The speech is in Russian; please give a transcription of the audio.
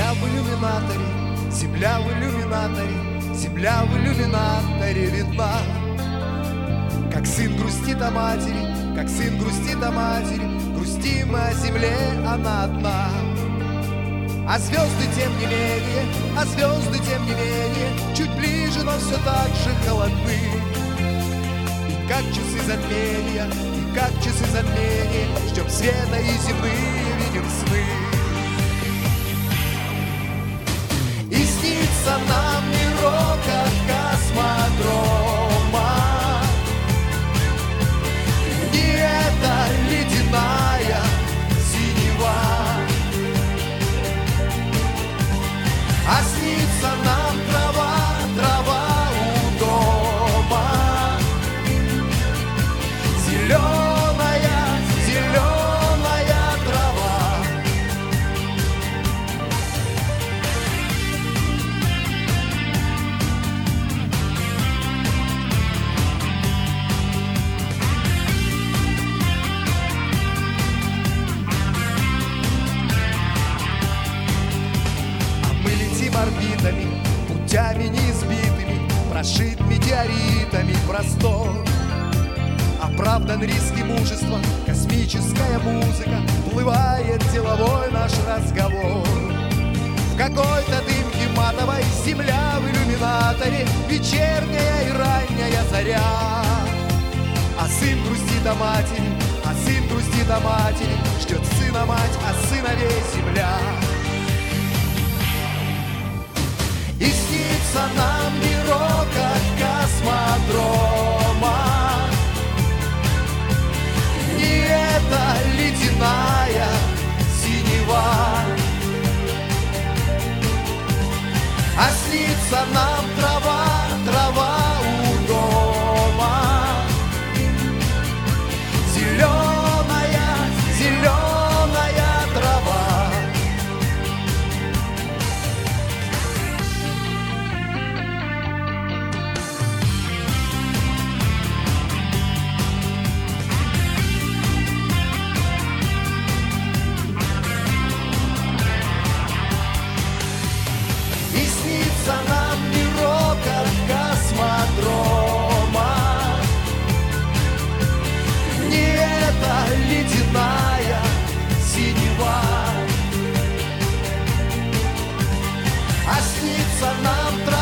Земля в иллюминаторе, земля в иллюминаторе, земля в иллюминаторе видна. Как сын грустит о матери, как сын грустит о матери, грустим мы о земле, она одна. А звезды тем не менее, а звезды тем не менее, чуть ближе, но все так же холодны. И как часы затмения, и как часы затмения, ждем света и земные видим сны. И снится нам мирок от космодрома, не эта ледяная синева, а снится нам трава, трава у дома, зеленая, зеленая трава. Орбитами, путями неизбитыми, прошит метеоритами простор. Оправдан риски мужества, космическая музыка, плывает деловой наш разговор. В какой-то дымке матовой земля в иллюминаторе, вечерняя и ранняя заря. А сын грустит о матери, а сын грустит о матери, ждет сына мать, а сыновей земля. И снится нам мирок от космодрома, не эта ледяная синева, а снится нам трава, трава у дома, зеленая, зеленая трава. Нам мирок от космодрома, не эта ледяная синева, а снится нам трава.